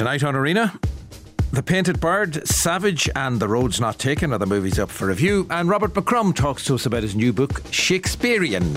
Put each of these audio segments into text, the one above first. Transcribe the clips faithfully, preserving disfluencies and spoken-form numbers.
Tonight on Arena, The Painted Bird, Savage and The Road's Not Taken are the movies up for review, and Robert McCrum talks to us about his new book, Shakespearean.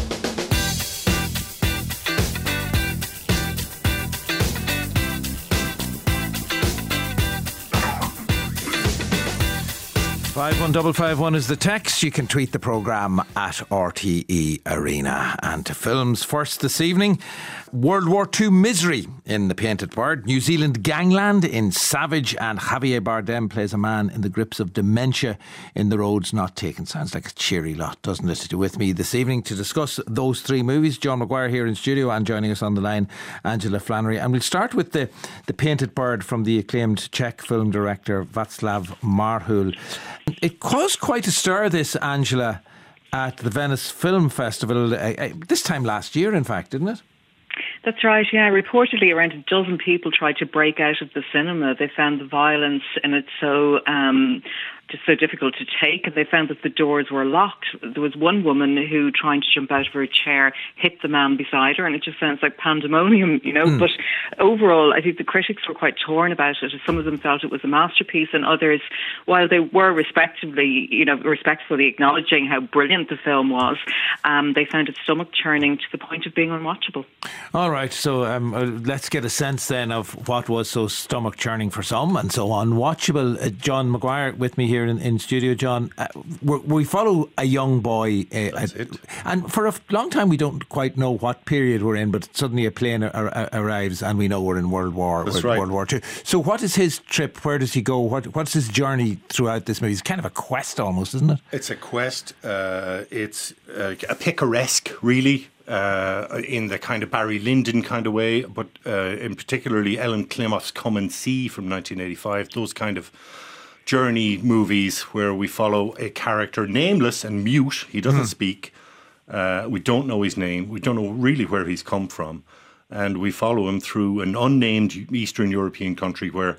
five one five five one is the text. You can tweet the programme at R T E Arena. And to films first this evening, World War Two misery in The Painted Bird, New Zealand gangland in Savage, and Javier Bardem plays a man in the grips of dementia in The Road's Not Taken. Sounds like a cheery lot, doesn't it? With me this evening to discuss those three movies, John Maguire here in studio, and joining us on the line, Angela Flannery. And we'll start with the, the Painted Bird from the acclaimed Czech film director Václav Marhul. It caused quite a stir, this, Angela, at the Venice Film Festival, uh, uh, this time last year, in fact, didn't it? That's right, yeah. Reportedly, around a dozen people tried to break out of the cinema. They found the violence in it so um, just so difficult to take, and they found that the doors were locked. There was one woman who, trying to jump out of her chair, hit the man beside her, and it just sounds like pandemonium, you know. Mm. But overall, I think the critics were quite torn about it. Some of them felt it was a masterpiece, and others, while they were respectively, you know, respectfully acknowledging how brilliant the film was, um, they found it stomach-churning to the point of being unwatchable. All right, so um, uh, let's get a sense then of what was so stomach-churning for some and so unwatchable. Uh, John Maguire with me here in, in studio. John, uh, we follow a young boy, uh, That's it. and for a long time we don't quite know what period we're in, but suddenly a plane ar- ar- arrives and we know we're in World War That's right. World War Two. So what is his trip? Where does he go? What What's his journey throughout this movie? It's kind of a quest almost, isn't it? It's a quest. Uh, it's uh, a picaresque, really. Uh, in the kind of Barry Lyndon kind of way, but uh, in particularly Ellen Klimoff's Come and See from nineteen eighty-five, those kind of journey movies where we follow a character nameless and mute. He doesn't mm. speak. Uh, we don't know his name. We don't know really where he's come from. And we follow him through an unnamed Eastern European country where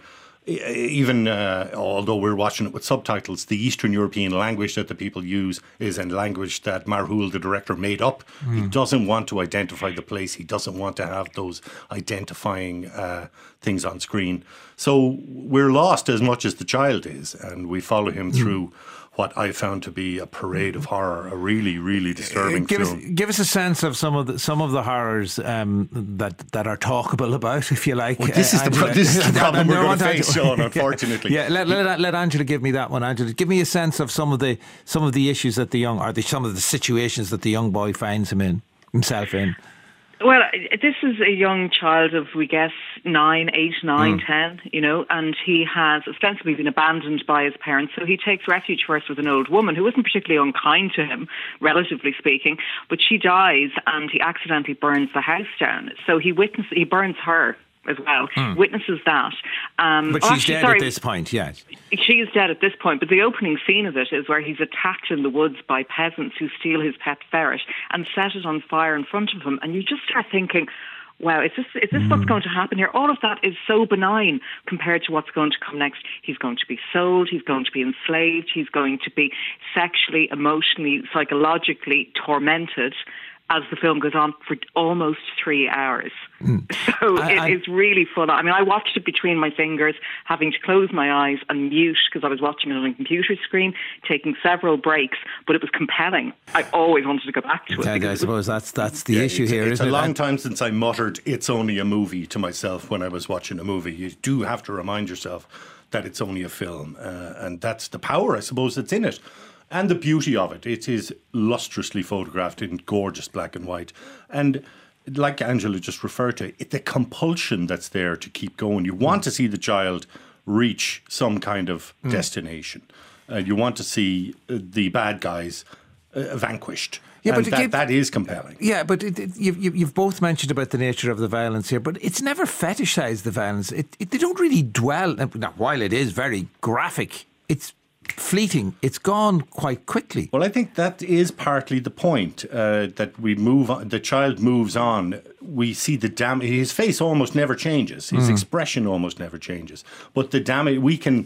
even uh, although we're watching it with subtitles, the Eastern European language that the people use is a language that Marhul, the director, made up. Mm. He doesn't want to identify the place. He doesn't want to have those identifying uh, things on screen. So we're lost as much as the child is, and we follow him mm. through what I found to be a parade of horror, a really, really disturbing uh, give film. Us, give us a sense of some of the, some of the horrors um, that that are talkable about, if you like. Well, this, is uh, the, this is the problem we're going to face, Sean, unfortunately. Yeah, let, let, let Angela give me that one. Angela, give me a sense of some of the some of the issues that the young, or the, some of the situations that the young boy finds him in, himself in. Well, this is a young child of, we guess, nine, eight, nine, mm. ten, you know, and he has ostensibly been abandoned by his parents. So he takes refuge first with an old woman who isn't particularly unkind to him, relatively speaking, but she dies and he accidentally burns the house down. So he witnesses, he burns her as well, mm. witnesses that. Um, but oh, she's actually, dead sorry, at this point, yes. She is dead at this point, but the opening scene of it is where he's attacked in the woods by peasants who steal his pet ferret and set it on fire in front of him. And you just start thinking, wow, is this is this mm. what's going to happen here? All of that is so benign compared to what's going to come next. He's going to be sold, he's going to be enslaved, he's going to be sexually, emotionally, psychologically tormented as the film goes on for almost three hours. Mm. So I, it I, is really full on. I mean, I watched it between my fingers, having to close my eyes and mute because I was watching it on a computer screen, taking several breaks, but it was compelling. I always wanted to go back to it. I, I suppose that's that's the yeah, issue it's, here, it's isn't it? It's a long and time since I muttered, "It's only a movie" to myself when I was watching a movie. You do have to remind yourself that it's only a film. Uh, and that's the power, I suppose, that's in it. And the beauty of it. It is lustrously photographed in gorgeous black and white. And like Angela just referred to, it, the compulsion that's there to keep going. You want to see the child reach some kind of mm. destination. Uh, you want to see uh, the bad guys uh, vanquished. Yeah, and but that, that is compelling. Yeah, but it, it, you've, you've both mentioned about the nature of the violence here, but it's never fetishised, the violence. It, it, they don't really dwell, now, while it is very graphic, it's fleeting. It's gone quite quickly. Well, I think that is partly the point, uh, that we move on, the child moves on. We see the damage. His face almost never changes. His mm. expression almost never changes. But the damage, we can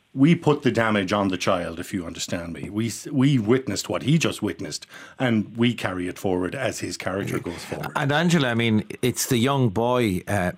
we put the damage on the child, if you understand me. We we witnessed what he just witnessed, and we carry it forward as his character goes forward. And Angela, I mean, it's the young boy. Uh,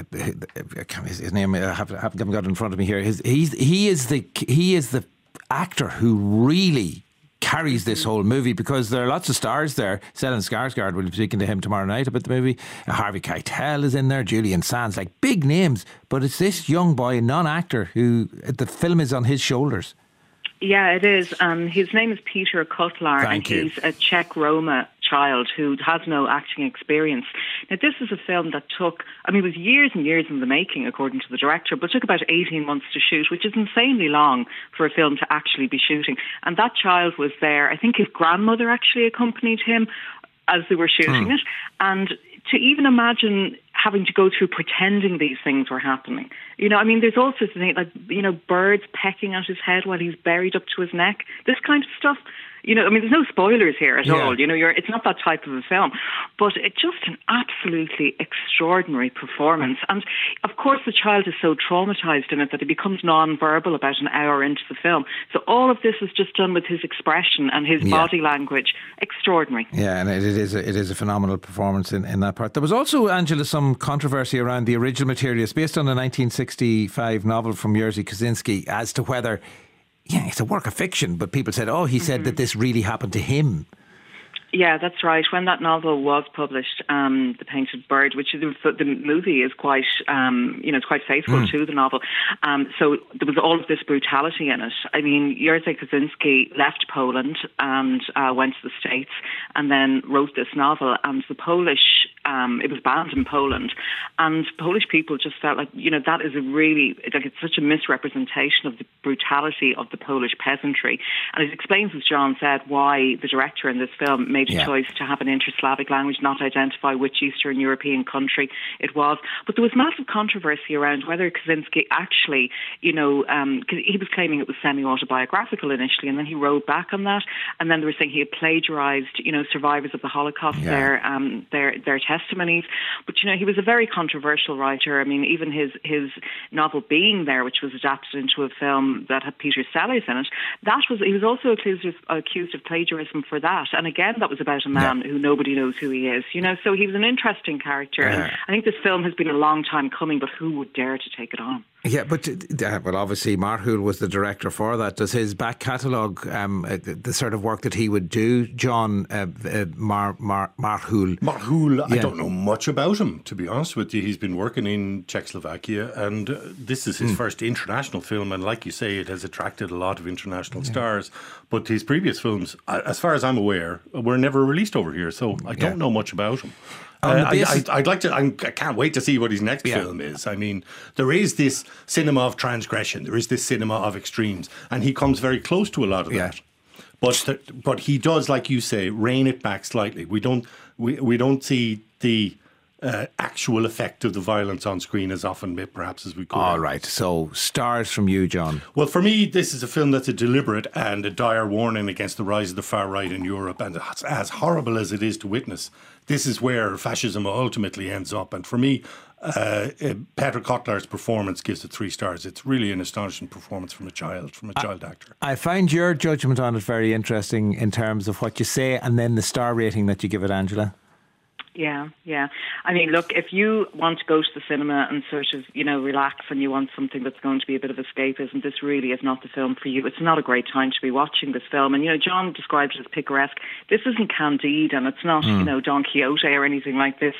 his name I haven't, haven't got it in front of me here. His, he's he is the he is the actor who really carries this whole movie, because there are lots of stars there. Stellan Skarsgård, we'll be speaking to him tomorrow night about the movie. Uh, Harvey Keitel is in there, Julian Sands, like big names. But it's this young boy, non-actor, who the film is on his shoulders. Yeah, it is. Um, his name is Peter Kotlar, Thank and you. he's a Czech Roma child who has no acting experience. Now, this is a film that took, I mean, it was years and years in the making, according to the director, but took about eighteen months to shoot, which is insanely long for a film to actually be shooting. And that child was there. I think his grandmother actually accompanied him as they were shooting Hmm. it. And to even imagine having to go through pretending these things were happening. You know, I mean, there's all sorts of things, like, you know, birds pecking at his head while he's buried up to his neck. This kind of stuff. You know, I mean, there's no spoilers here at Yeah. all. You know, you're, it's not that type of a film. But it's just an absolutely extraordinary performance. And, of course, the child is so traumatised in it that he becomes non-verbal about an hour into the film. So all of this is just done with his expression and his Yeah. body language. Extraordinary. Yeah, and it is a, it is a phenomenal performance in, in that part. There was also, Angela, some controversy around the original material. It's based on a nineteen sixty-five novel from Jerzy Kosinski as to whether, yeah, it's a work of fiction, but people said, oh, he said Mm-hmm. that this really happened to him. Yeah, that's right. When that novel was published, um, The Painted Bird, which is the movie is quite, um, you know, it's quite faithful Mm. to the novel. Um, so there was all of this brutality in it. I mean, Jerzy Kosinski left Poland and uh, went to the States, and then wrote this novel. And the Polish, um, it was banned in Poland, and Polish people just felt like, you know, that is a really, like, it's such a misrepresentation of the brutality of the Polish peasantry. And it explains, as John said, why the director in this film made a Yeah. choice to have an inter-Slavic language, not identify which Eastern European country it was. But there was massive controversy around whether Kaczynski actually, you know, um, 'cause he was claiming it was semi-autobiographical initially, and then he wrote back on that, and then they were saying he had plagiarised, you know, survivors of the Holocaust, Yeah. their um, their their testimonies. But, you know, he was a very controversial writer. I mean, even his his novel Being There, which was adapted into a film that had Peter Sellers in it, that was he was also accused of, accused of plagiarism for that. And again, that was about a man Yeah. who nobody knows who he is. You know, so he was an interesting character. Yeah. And I think this film has been a long time coming, but who would dare to take it on? Yeah, but uh, well, obviously Marhul was the director for that. Does his back catalogue, um, uh, the, the sort of work that he would do, John uh, uh, Mar, Mar, Marhul? Marhul, I Yeah. don't know much about him, to be honest with you. He's been working in Czechoslovakia, and uh, this is his Hmm. first international film, and like you say, it has attracted a lot of international stars. But his previous films, uh, as far as I'm aware, were never released over here, so I don't Yeah. know much about him. On the Uh, I, basis- I, I'd like to. I'm, I can't wait to see what his next Yeah. film is. I mean, there is this cinema of transgression. There is this cinema of extremes, and he comes very close to a lot of Yeah. that. But the, but he does, like you say, rein it back slightly. We don't we, we don't see the uh, actual effect of the violence on screen as often, perhaps, as we could. All right, so stars from you, John. Well, for me, this is a film that's a deliberate and a dire warning against the rise of the far right in Europe. And as, as horrible as it is to witness, this is where fascism ultimately ends up. And for me, uh, uh, Petr Kotlar's performance gives it three stars. It's really an astonishing performance from a child, from a child actor. I find your judgment on it very interesting in terms of what you say and then the star rating that you give it, Angela. Yeah, yeah. I mean, look, if you want to go to the cinema and sort of, you know, relax and you want something that's going to be a bit of escapism, this really is not the film for you. It's not a great time to be watching this film. And, you know, John described it as picaresque. This isn't Candide and it's not, mm. you know, Don Quixote or anything like this.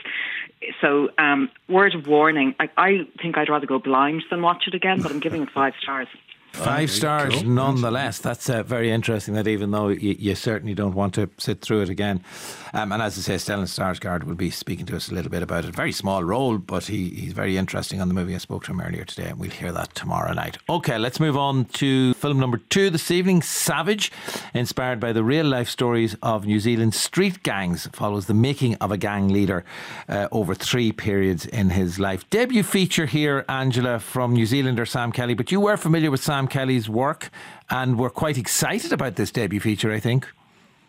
So, um, word of warning, I, I think I'd rather go blind than watch it again, but I'm giving it five stars. Five Oh, stars cool. nonetheless. That's uh, very interesting, that even though you, you certainly don't want to sit through it again. Um, and as I say, Stellan Skarsgård will be speaking to us a little bit about it. Very small role, but he, he's very interesting on the movie. I spoke to him earlier today, and we'll hear that tomorrow night. OK, let's move on to film number two this evening, Savage, inspired by the real life stories of New Zealand street gangs. Follows the making of a gang leader uh, over three periods in his life. Debut feature here, Angela, from New Zealander Sam Kelly, but you were familiar with Sam Kelly's work and were quite excited about this debut feature, I think.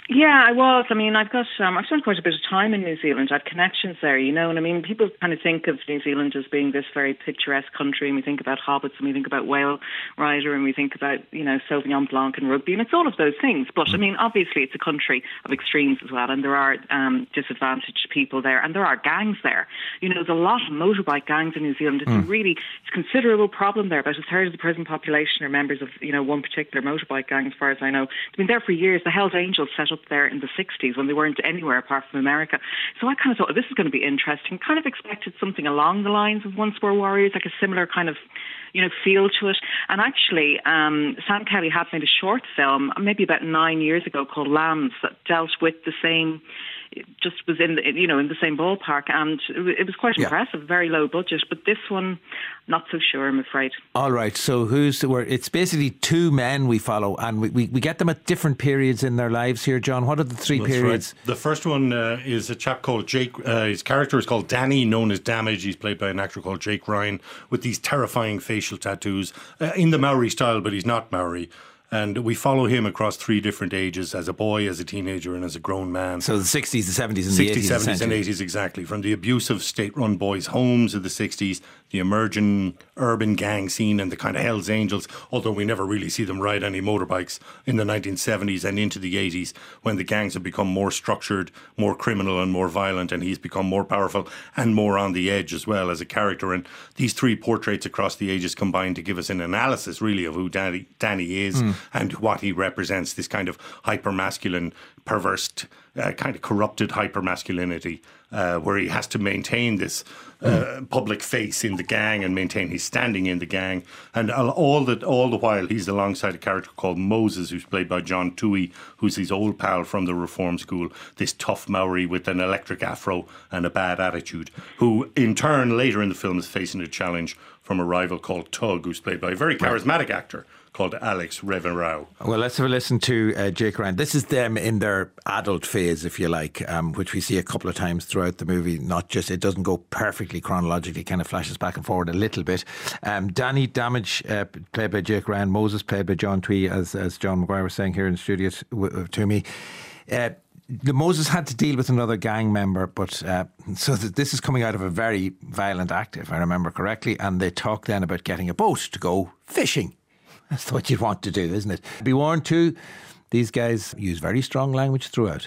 Yeah, I was. I mean, I've got, um, I've spent quite a bit of time in New Zealand. I've connections there, you know, and I mean, people kind of think of New Zealand as being this very picturesque country, and we think about hobbits, and we think about Whale Rider, and we think about, you know, Sauvignon Blanc and rugby, and it's all of those things. But I mean, obviously, it's a country of extremes as well, and there are um, disadvantaged people there, and there are gangs there. You know, there's a lot of motorbike gangs in New Zealand. It's mm. a really, it's a considerable problem there. About a third of the prison population are members of, you know, one particular motorbike gang, as far as I know. They've been there for years. The Hells Angels set up there in the sixties when they weren't anywhere apart from America. So I kind of thought, oh, this is going to be interesting. Kind of expected something along the lines of Once Were Warriors, like a similar kind of, you know, feel to it. And actually, um, Sam Kelly had made a short film, maybe about nine years ago, called Lambs, that dealt with the same, just was in the, you know, in the same ballpark, and it was quite yeah. impressive, very low budget. But this one, not so sure, I'm afraid. All right, so who's the word? It's basically two men we follow, and we, we, we get them at different periods in their lives here, John. What are the three That's periods? Right. The first one uh, is a chap called Jake. Uh, his character is called Danny, known as Damage. He's played by an actor called Jake Ryan, with these terrifying facial tattoos uh, in the Maori style, but he's not Maori. And we follow him across three different ages, as a boy, as a teenager, and as a grown man. So the sixties, the seventies and the eighties. sixties, seventies and eighties, exactly. From the abusive state-run boys' homes of the sixties, the emerging urban gang scene and the kind of Hells Angels, although we never really see them ride any motorbikes, in the nineteen seventies and into the eighties, when the gangs have become more structured, more criminal and more violent, and he's become more powerful and more on the edge as well as a character. And these three portraits across the ages combine to give us an analysis, really, of who Danny, Danny is mm. and what he represents, this kind of hyper-masculine, perverse, uh, kind of corrupted hyper-masculinity, uh, where he has to maintain this uh, mm. public face in the gang and maintain his standing in the gang. And all the, all the while, he's alongside a character called Moses, who's played by John Toohey, who's his old pal from the Reform School, this tough Maori with an electric afro and a bad attitude, who in turn later in the film is facing a challenge from a rival called Tug, who's played by a very charismatic actor called Alex Reverau. Well, let's have a listen to uh, Jake Ryan. This is them in their adult phase, if you like, um, which we see a couple of times throughout the movie. Not just, it doesn't go perfectly chronologically, it kind of flashes back and forward a little bit. Um, Danny Damage, uh, played by Jake Ryan, Moses, played by John Toohey, as, as John McGuire was saying here in the studio to, to me. Uh, The Moses had to deal with another gang member, but uh, so that this is coming out of a very violent act, if I remember correctly, and they talk then about getting a boat to go fishing. That's what you'd want to do, isn't it? Be warned too, these guys use very strong language throughout.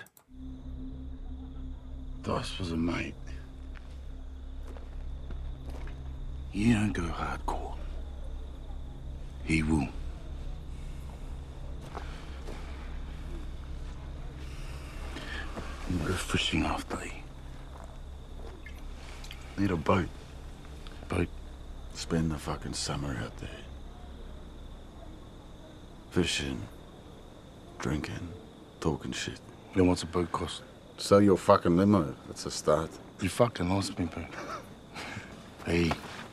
Dice was a mate. You don't go hardcore. He will. We're fishing off day. Need a boat. Boat. Spend the fucking summer out there. Fishing. Drinking. Talking shit. Then what's a boat cost? Sell your fucking limo. That's a start. You fucking lost me, bro. Hey.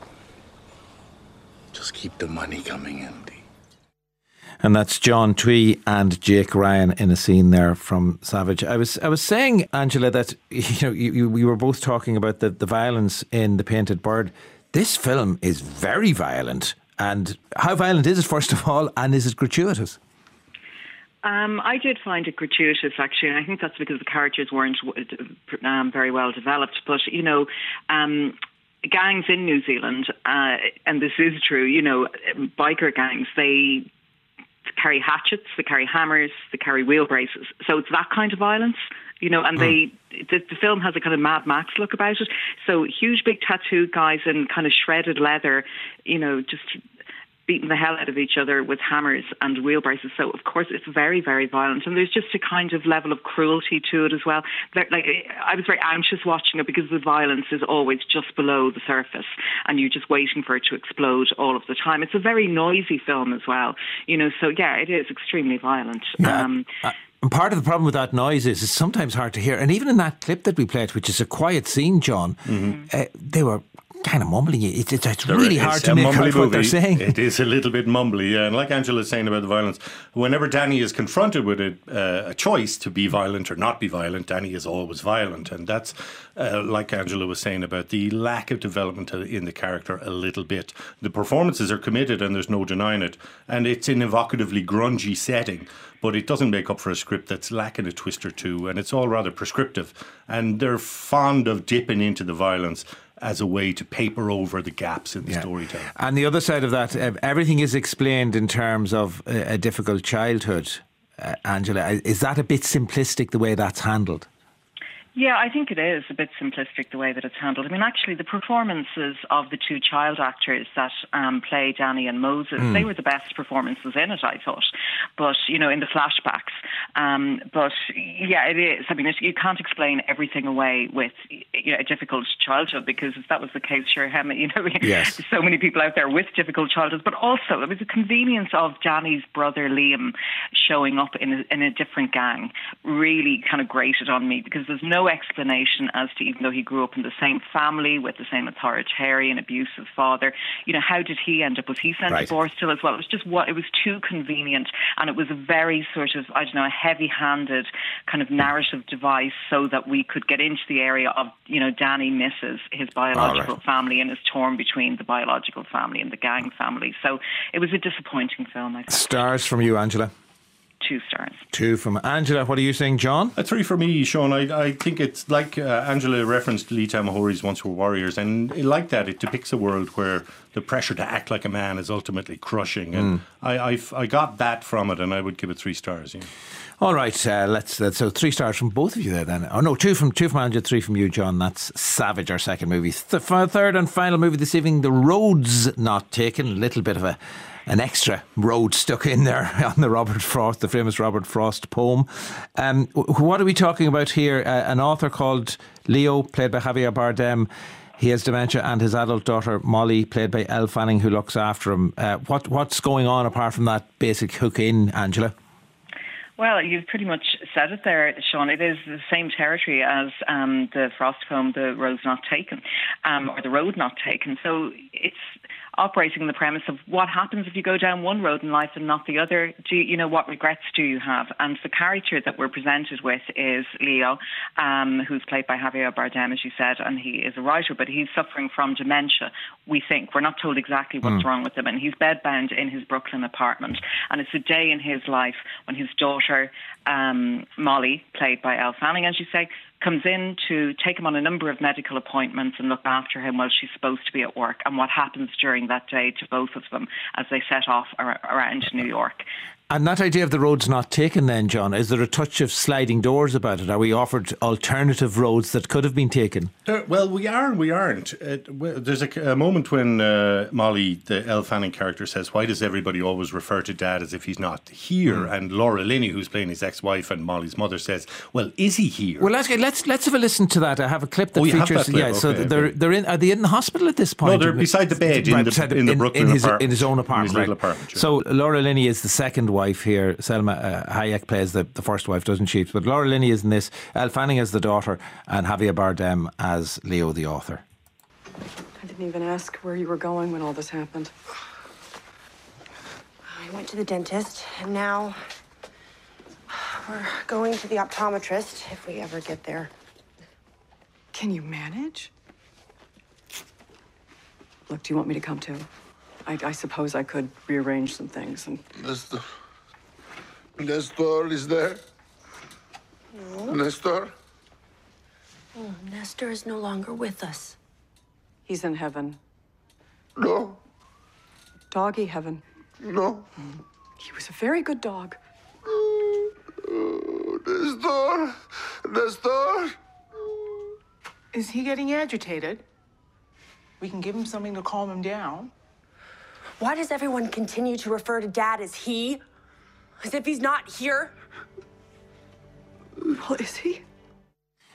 Just keep the money coming in, D. And that's John Toohey and Jake Ryan in a scene there from Savage. I was I was saying, Angela, that you know you, you, we were both talking about the, the violence in The Painted Bird. This film is very violent. And how violent is it, first of all, and is it gratuitous? Um, I did find it gratuitous, actually, and I think that's because the characters weren't um, very well developed. But, you know, um, gangs in New Zealand, uh, and this is true, you know, biker gangs, they carry hatchets, they carry hammers, they carry wheel braces. So it's that kind of violence, you know, and mm. they the, the film has a kind of Mad Max look about it. So huge, big tattooed guys in kind of shredded leather, you know, just beating the hell out of each other with hammers and wheel braces. So, of course, it's very, very violent. And there's just a kind of level of cruelty to it as well. Like, I was very anxious watching it because the violence is always just below the surface and you're just waiting for it to explode all of the time. It's a very noisy film as well. You know, so, yeah, it is extremely violent. Yeah. Um, uh, and part of the problem with that noise is it's sometimes hard to hear. And even in that clip that we played, which is a quiet scene, John, mm-hmm. uh, they were kind of mumbling. It's, it's, it's really hard to make out what they're saying. It is a little bit mumbly, yeah. And like Angela's saying about the violence, whenever Danny is confronted with a, uh, a choice to be violent or not be violent, Danny is always violent. And that's, uh, like Angela was saying, about the lack of development in the character a little bit. The performances are committed and there's no denying it. And it's an evocatively grungy setting, but it doesn't make up for a script that's lacking a twist or two, and it's all rather prescriptive. And they're fond of dipping into the violence as a way to paper over the gaps in the yeah. storytelling. And the other side of that, uh, everything is explained in terms of a, a difficult childhood. Uh, Angela, is that a bit simplistic, the way that's handled? Yeah, I think it is a bit simplistic the way that it's handled. I mean, actually, the performances of the two child actors that um, play Danny and Moses, mm. they were the best performances in it, I thought. But, you know, in the flashbacks. Um, but, yeah, it is. I mean, it, you can't explain everything away with, you know, a difficult childhood, because if that was the case, sure, him, you know, yes. there's so many people out there with difficult childhoods. But also, it was the convenience of Danny's brother Liam showing up in a, in a different gang really kind of grated on me, because there's no explanation as to, even though he grew up in the same family with the same authoritarian, abusive father, you know, how did he end up? Was he sent right. to Borstal as well? It was just what, it was too convenient, and it was a very sort of, I don't know, a heavy-handed kind of narrative device so that we could get into the area of, you know, Danny misses his biological right. family and is torn between the biological family and the gang family. So it was a disappointing film, I think. Stars from you, Angela? Two stars. Two from Angela. What are you saying, John? A three for me, Sean. I, I think it's like uh, Angela referenced Lee Tamahori's Once Were Warriors, and like that, it depicts a world where the pressure to act like a man is ultimately crushing. And mm. I, I've, I got that from it, and I would give it three stars. Yeah. All right, uh, let's. let's so three stars from both of you there. Then, oh no, two from two from Angela, three from you, John. That's Savage, our second movie. The third and final movie this evening, The Roads Not Taken. A little bit of a. An extra road stuck in there on the Robert Frost, the famous Robert Frost poem. Um, what are we talking about here? Uh, an author called Leo, played by Javier Bardem. He has dementia, and his adult daughter Molly, played by Elle Fanning, who looks after him. Uh, what what's going on apart from that basic hook in, Angela? Well, you've pretty much said it there, Sean. It is the same territory as um, the Frost poem, The Road Not Taken, um, or The Road Not Taken. So it's operating on the premise of what happens if you go down one road in life and not the other. Do you, you know, what regrets do you have? And the character that we're presented with is Leo, um, who's played by Javier Bardem, as you said, and he is a writer, but he's suffering from dementia, we think. We're not told exactly what's mm. wrong with him, and he's bedbound in his Brooklyn apartment. And it's a day in his life when his daughter, um, Molly, played by Elle Fanning, as you say, comes in to take him on a number of medical appointments and look after him while she's supposed to be at work, and what happens during that day to both of them as they set off ar- around New York. And that idea of the roads not taken then, John, is there a touch of sliding doors about it? Are we offered alternative roads that could have been taken? Uh, well, we are and we aren't. Uh, well, there's a, a moment when uh, Molly, the Elle Fanning character, says, why does everybody always refer to Dad as if he's not here? Mm. And Laura Linney, who's playing his ex-wife and Molly's mother, says, well, is he here? Well, let's let's, let's have a listen to that. I have a clip that oh, features... Have that clip? Yeah, okay, so okay. they're, they're in, are they in the hospital at this point? No, they're beside the bed in, right, the, in the Brooklyn in his, apartment. In his own apartment. In his right. little apartment. Sure. So Laura Linney is the second wife here. Selma uh, Hayek plays the, the first wife, doesn't she? But Laura Linney is in this, Elle Fanning as the daughter, and Javier Bardem as Leo, the author. I didn't even ask where you were going when all this happened. I went to the dentist, and now we're going to the optometrist if we ever get there. Can you manage? Look, do you want me to come too? I, I suppose I could rearrange some things and... Nestor. Nestor is there? No. Nestor? Oh, Nestor is no longer with us. He's in heaven. No. Doggy heaven. No. He was a very good dog. Oh, Nestor. Nestor. Is he getting agitated? We can give him something to calm him down. Why does everyone continue to refer to Dad as he? As if he's not here? Well, is he?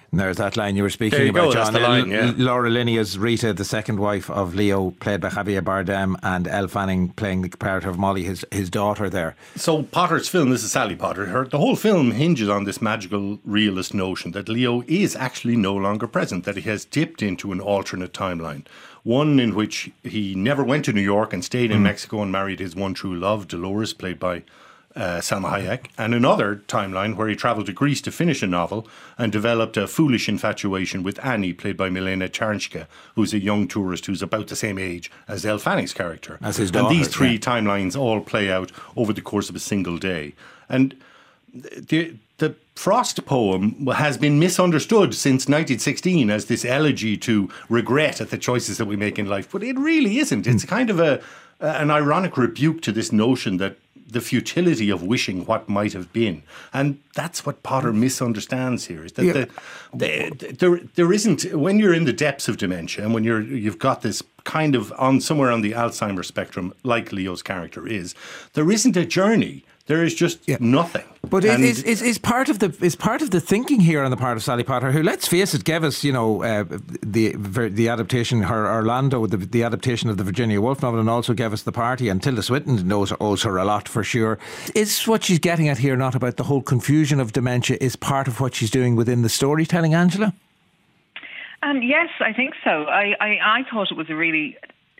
And there's that line you were speaking There you about, go, John. that's the line, Uh, yeah. Laura Linney as Rita, the second wife of Leo, played by Javier Bardem, and Elle Fanning playing the part of Molly, his his daughter there. So Potter's film, this is Sally Potter, her, the whole film hinges on this magical realist notion that Leo is actually no longer present, that he has dipped into an alternate timeline. One in which he never went to New York and stayed in mm. Mexico and married his one true love, Dolores, played by Uh, Salma Hayek, and another timeline where he travelled to Greece to finish a novel and developed a foolish infatuation with Annie, played by Milena Charnchka, who's a young tourist who's about the same age as Elle Fanning's character. As his daughter. And these three yeah. timelines all play out over the course of a single day. And the the Frost poem has been misunderstood since nineteen sixteen as this elegy to regret at the choices that we make in life, but it really isn't. It's kind of a an ironic rebuke to this notion that the futility of wishing what might have been. And that's what Potter misunderstands here, is that yeah. the, the, there, there isn't, when you're in the depths of dementia and when you're, you've got this kind of on somewhere on the Alzheimer's spectrum, like Leo's character is, there isn't a journey. There is just yeah. nothing. But is, is is part of the is part of the thinking here on the part of Sally Potter, who, let's face it, gave us, you know, uh, the the adaptation, her Orlando, the, the adaptation of the Virginia Woolf novel, and also gave us The Party. And Tilda Swinton knows owes her a lot for sure. Is what she's getting at here not about the whole confusion of dementia? Is part of what she's doing within the storytelling, Angela? Um, yes, I think so. I, I I thought it was a really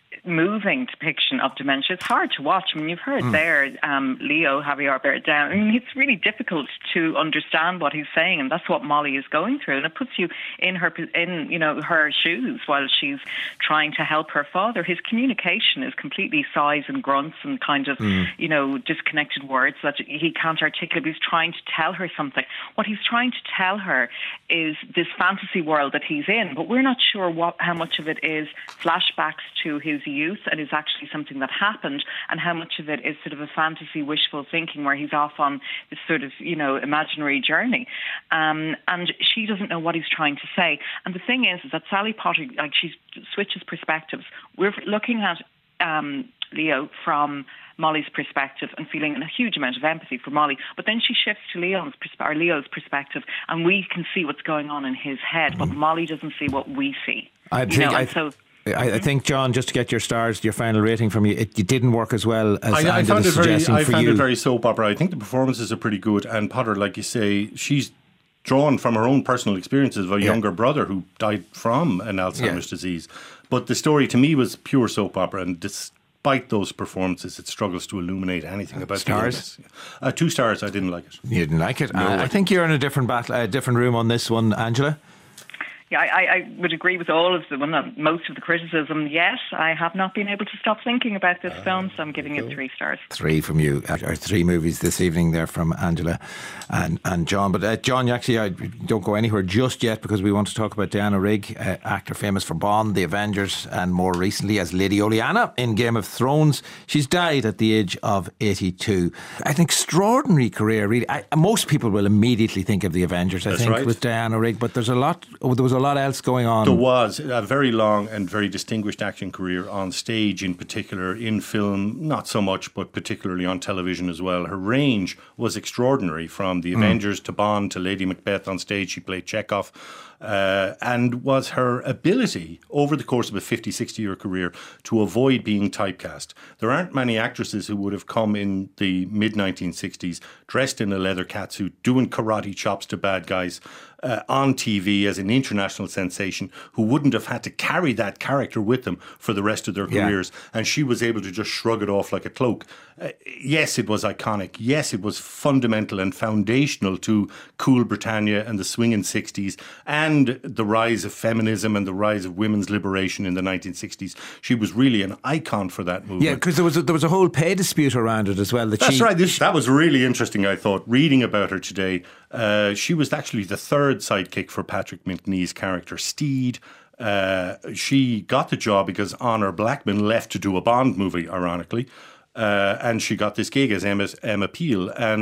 moving depiction of dementia. It's hard to watch. I mean, you've heard mm. there, um, Leo, Javier Bardem. I mean, it's really difficult to understand what he's saying, and that's what Molly is going through. And it puts you in her, in you know, her shoes while she's trying to help her father. His communication is completely sighs and grunts and kind of, mm. you know, disconnected words that he can't articulate. He's trying to tell her something. What he's trying to tell her is this fantasy world that he's in, but we're not sure what how much of it is flashbacks to his youth and is actually something that happened, and how much of it is sort of a fantasy wishful thinking where he's off on this sort of, you know, imaginary journey. Um, and she doesn't know what he's trying to say. And the thing is, is that Sally Potter, like, she switches perspectives. We're looking at um, Leo from Molly's perspective and feeling a huge amount of empathy for Molly, but then she shifts to Leon's persp- or Leo's perspective, and we can see what's going on in his head, but Molly doesn't see what we see. I think, you know, I, and so I, I think, John, just to get your stars, your final rating from you, it, it didn't work as well as I, I found it very. I for found you. it very soap opera. I think the performances are pretty good, and Potter, like you say, she's drawn from her own personal experiences of a yeah. younger brother who died from an Alzheimer's yeah. disease. But the story to me was pure soap opera, and despite those performances, it struggles to illuminate anything about stars. the uh, two stars. I didn't like it. You didn't like it. No, uh, I think you're in a different battle, a different room on this one, Angela. Yeah, I, I would agree with all of the, well, not most of the criticism. Yes, I have not been able to stop thinking about this uh, film, so I'm giving it three stars. Three from you, or three movies this evening there from Angela and, and John. But uh, John, you actually I don't go anywhere just yet, because we want to talk about Diana Rigg, uh, actor famous for Bond, The Avengers, and more recently as Lady Olenna in Game of Thrones. She's died at the age of eighty-two. An extraordinary career, really. I, most people will immediately think of The Avengers, I That's think, right. with Diana Rigg, but there's a lot. Oh, there was a lot else going on. There was a very long and very distinguished acting career on stage, in particular, in film, not so much, but particularly on television as well. Her range was extraordinary, from The Avengers mm. to Bond to Lady Macbeth on stage. She played Chekhov. Uh, and was her ability over the course of a fifty, sixty year career to avoid being typecast. There aren't many actresses who would have come in the mid nineteen sixties dressed in a leather catsuit, doing karate chops to bad guys uh, on T V as an international sensation, who wouldn't have had to carry that character with them for the rest of their yeah. careers. And she was able to just shrug it off like a cloak. Uh, yes, it was iconic. Yes, it was fundamental and foundational to Cool Britannia and the swinging sixties, and And the rise of feminism and the rise of women's liberation in the nineteen sixties. She was really an icon for that movement. Yeah, because there was a, there was a whole pay dispute around it as well. That That's she, right. This, that was really interesting, I thought, reading about her today. Uh, she was actually the third sidekick for Patrick Macnee's character, Steed. Uh, she got the job because Honor Blackman left to do a Bond movie, ironically. Uh, and she got this gig as Emma, Emma Peel. And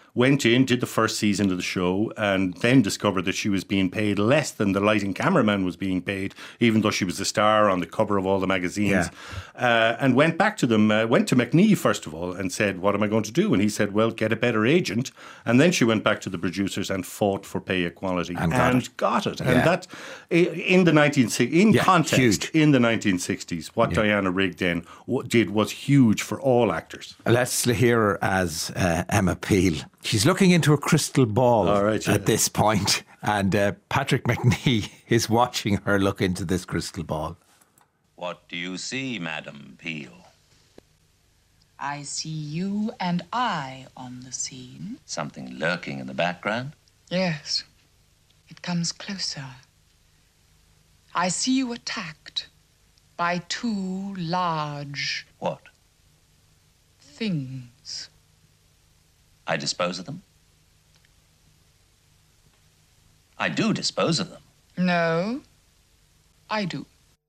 went in, did the first season of the show, and then discovered that she was being paid less than the lighting cameraman was being paid, even though she was the star on the cover of all the magazines. Yeah. Uh, and went back to them, uh, went to McNee first of all, and said, what am I going to do? And he said, well, get a better agent. And then she went back to the producers and fought for pay equality. And got and it. Got it. Yeah. And that, in the nineteen in yeah, context, huge. in the nineteen sixties, what yeah. Diana Rigg then did was huge for all actors. Let's hear her as uh, Emma Peel. She's looking into a crystal ball all right, yeah. at this point, and uh, Patrick Macnee is watching her look into this crystal ball. What do you see, Madam Peel? I see you and I on the scene. Something lurking in the background? Yes. It comes closer. I see you attacked by two large... What? Things. I dispose of them? I do dispose of them. No, I do.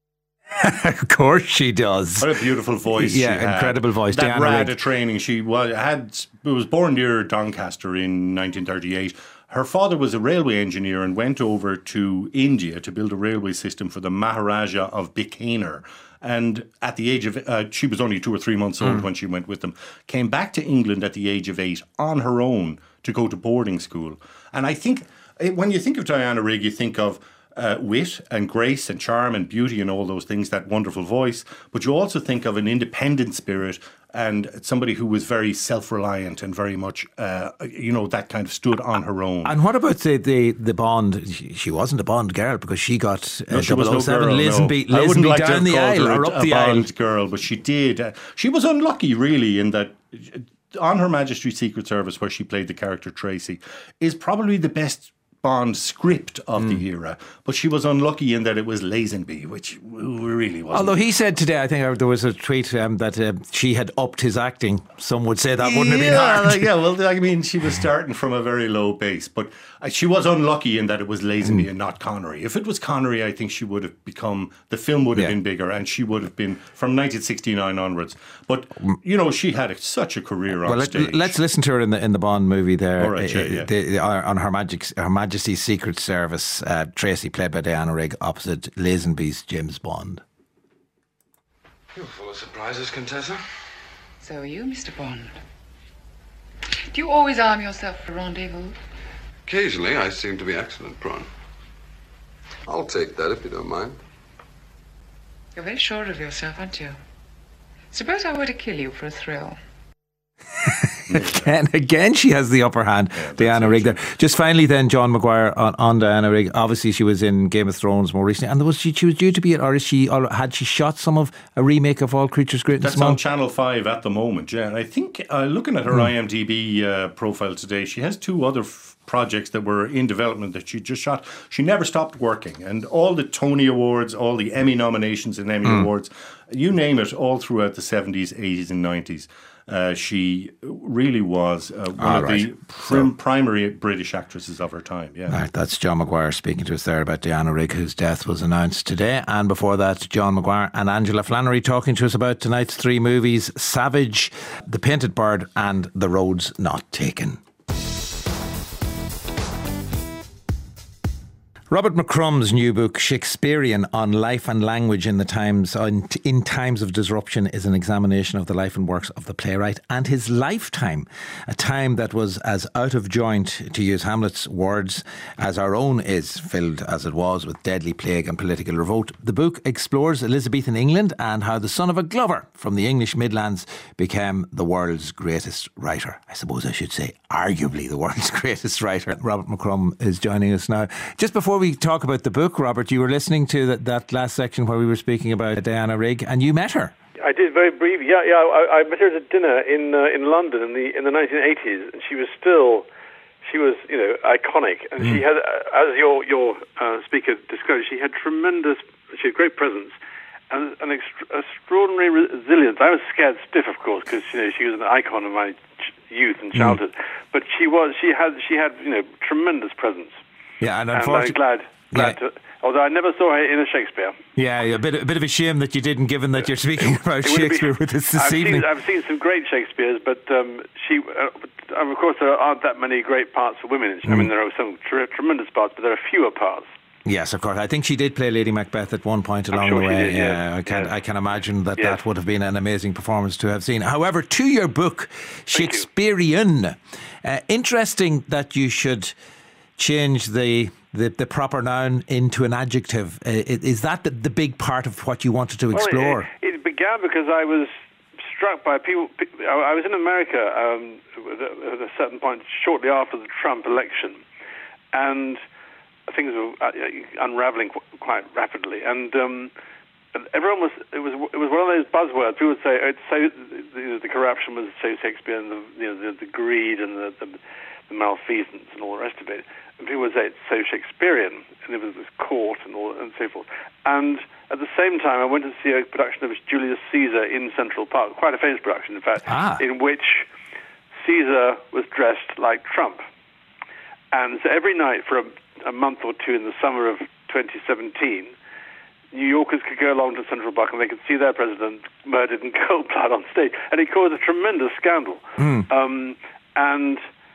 Of course she does. What a beautiful voice. Yeah, she incredible had. voice. That Diana rada Rigg. training. She was, had, was born near Doncaster in nineteen thirty-eight. Her father was a railway engineer and went over to India to build a railway system for the Maharaja of Bikaner. And at the age of, uh, she was only two or three months old mm. when she went with them, came back to England at the age of eight on her own to go to boarding school. And I think when you think of Diana Rigg, you think of uh, wit and grace and charm and beauty and all those things, that wonderful voice. But you also think of an independent spirit and somebody who was very self-reliant and very much, uh, you know, that kind of stood on her own. And what about the the, the Bond? She wasn't a Bond girl because she got uh, no, she was no girl, Lisenby, no. I wouldn't Lisenby like down to the have called aisle her or a, up a the Bond aisle. girl, but she did. Uh, she was unlucky, really, in that on Her Majesty's Secret Service, where she played the character Tracy, is probably the best Bond script of mm. the era, but she was unlucky in that it was Lazenby, which really wasn't. Although he said today, I think there was a tweet um, that uh, she had upped his acting. Some would say that wouldn't yeah, have been hard. Yeah, well, I mean, she was starting from a very low base, but she was unlucky in that it was Lazenby mm. and not Connery. If it was Connery, I think she would have become, the film would have yeah. been bigger, and she would have been from nineteen sixty-nine onwards. But, you know, she had a, such a career on well, stage. Let, let's listen to her in the in the Bond movie there. All right, yeah, yeah. The, the, on Her Majesty's, Her Majesty's Secret Service, uh, Tracy played by Diana Rigg opposite Lazenby's James Bond. You're full of surprises, Contessa. So are you, Mister Bond. Do you always arm yourself for rendezvous? Occasionally, I seem to be excellent, Prawn. I'll take that if you don't mind. You're very sure of yourself, aren't you? Suppose I were to kill you for a thrill. again, again, she has the upper hand, yeah, Diana Rigg there. Just finally then, John Maguire on, on Diana Rigg. Obviously she was in Game of Thrones more recently, and was she, she was due to be, or is she, or had she shot some of a remake of All Creatures Great and That's Small? on Channel five at the moment, yeah. And I think, uh, looking at her mm. IMDb uh, profile today, she has two other f- projects that were in development that she just shot. She never stopped working, and all the Tony Awards, all the Emmy nominations and Emmy mm. Awards, you name it, all throughout the seventies, eighties and nineties. Uh, she really was uh, one ah, of right. the prim- primary British actresses of her time. Yeah, right, that's John Maguire speaking to us there about Diana Rigg, whose death was announced today. And before that, John Maguire and Angela Flannery talking to us about tonight's three movies: Savage, The Painted Bird and The Roads Not Taken. Robert McCrumb's new book, Shakespearean, on life and language in the times in times of disruption, is an examination of the life and works of the playwright and his lifetime, a time that was as out of joint, to use Hamlet's words, as our own is, filled as it was with deadly plague and political revolt. The book explores Elizabethan England and how the son of a glover from the English Midlands became the world's greatest writer. I suppose I should say arguably the world's greatest writer. Robert McCrumb is joining us now. Just before we talk about the book, Robert, you were listening to that, that last section where we were speaking about Diana Rigg, and you met her. I did, very briefly. Yeah, yeah. I, I met her at dinner in uh, in London in the in the nineteen eighties, and she was still, she was you know iconic, and mm. she had, uh, as your your uh, speaker disclosed, she had tremendous, she had great presence and an extra, extraordinary resilience. I was scared stiff, of course, because you know she was an icon of my ch- youth and childhood, mm. but she was she had she had you know tremendous presence. Yeah, and unfortunately, and I'm glad, glad yeah. to, although I never saw her in a Shakespeare. Yeah, a bit, a bit of a shame that you didn't, given that you're speaking about it Shakespeare be, with us this I've evening. Seen, I've seen some great Shakespeares, but um, she, uh, um, of course, there aren't that many great parts for women. I mean, there are some tre- tremendous parts, but there are fewer parts. Yes, of course. I think she did play Lady Macbeth at one point along sure the way. Did, yeah, yes. I can yes. I can imagine that yes. that would have been an amazing performance to have seen. However, to your book, Shakespearean, uh, interesting that you should change the, the, the proper noun into an adjective. Uh, is that the, the big part of what you wanted to explore? Well, it, it began because I was struck by people. I was in America um, at a certain point shortly after the Trump election, and things were unraveling quite rapidly, and um, everyone was. It was. It was one of those buzzwords. People would say, "It's so the, the corruption was so Shakespearean, the you know the, the greed and the, the, the malfeasance and all the rest of it." And people would say it's so Shakespearean, and it was this court and all and so forth. And at the same time, I went to see a production of Julius Caesar in Central Park, quite a famous production, in fact, ah. in which Caesar was dressed like Trump. And so every night for a a month or two in the summer of twenty seventeen, New Yorkers could go along to Central Park and they could see their president murdered in cold blood on stage, and it caused a tremendous scandal. Mm. Um, and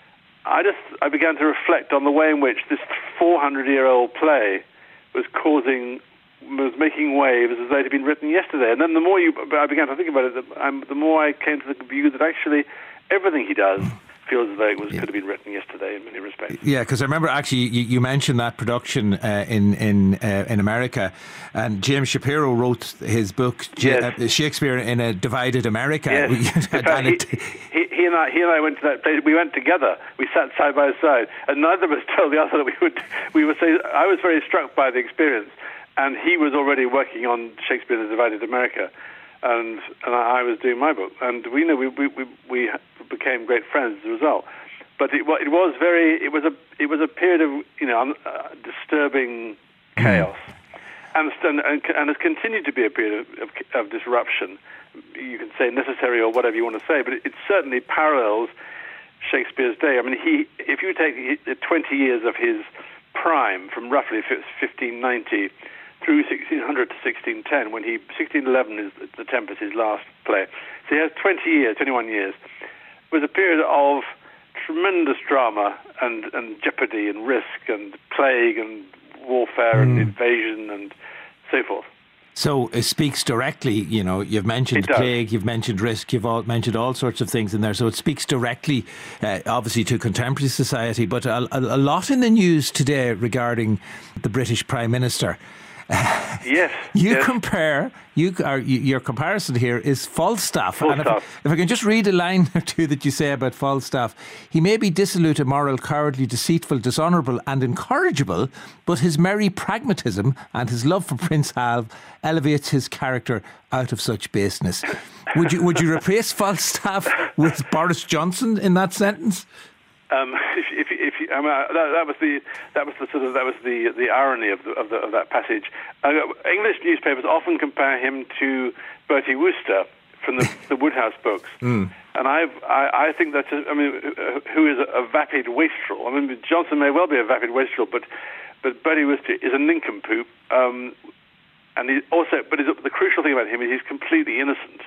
I just I began to reflect on the way in which this four hundred year old play was causing was making waves as though it had been written yesterday. And then the more you I began to think about it, the, um, the more I came to the view that actually everything he does feels as though it was, yeah. could have been written yesterday in many respects. Yeah, because I remember actually you, you mentioned that production uh, in in uh, in America, and James Shapiro wrote his book yes. uh, Shakespeare in a Divided America. Yes. In fact, he, he, he and I he and I went to that place. We went together. We sat side by side, and neither of us told the other that we would we would say. I was very struck by the experience, and he was already working on Shakespeare in a Divided America. And and I was doing my book, and we know we we we, we became great friends as a result. But it, it was very it was a it was a period of you know uh, disturbing chaos, and, and and has continued to be a period of, of, of disruption. You can say necessary or whatever you want to say, but it, it certainly parallels Shakespeare's day. I mean, he if you take twenty years of his prime from roughly fifteen ninety. Through sixteen hundred to sixteen ten, when he sixteen eleven is the Tempest, his last play. So he has twenty years, twenty-one years. It was a period of tremendous drama and, and jeopardy and risk and plague and warfare mm. and invasion and so forth. So it speaks directly, you know, you've mentioned plague, you've mentioned risk, you've all mentioned all sorts of things in there. So it speaks directly, uh, obviously, to contemporary society, but a, a, a lot in the news today regarding the British Prime Minister. Yes. You yes. compare, you are, your comparison here is Falstaff. Falstaff. And if, if I can just read a line or two that you say about Falstaff. He may be dissolute, immoral, cowardly, deceitful, dishonourable and incorrigible, but his merry pragmatism and his love for Prince Hal elevates his character out of such baseness. Would you would you replace Falstaff with Boris Johnson in that sentence? Um, if, if, if you, I mean, that, that was the that was the sort of that was the the irony of the, of, the, of that passage. Uh, English newspapers often compare him to Bertie Wooster from the, the Woodhouse books, mm. and I've, I I think that's a, I mean, who is a, a vapid wastrel. I mean, Johnson may well be a vapid wastrel, but but Bertie Wooster is a nincompoop, um, and he also but the crucial thing about him is he's completely innocent.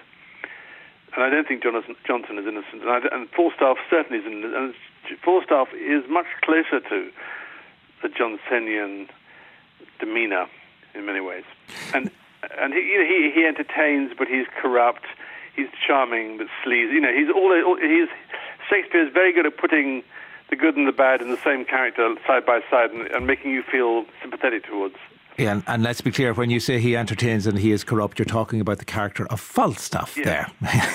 And I don't think Jonathan, Johnson is innocent, and, I, and Falstaff certainly is innocent. And Falstaff is much closer to the Johnsonian demeanour in many ways. And and he, you know, he he entertains, but he's corrupt. He's charming, but sleazy. You know, he's all, all he's Shakespeare's very good at putting the good and the bad in the same character side by side, and, and making you feel sympathetic towards. Yeah, and, and let's be clear, when you say he entertains and he is corrupt, you're talking about the character of Falstaff yeah.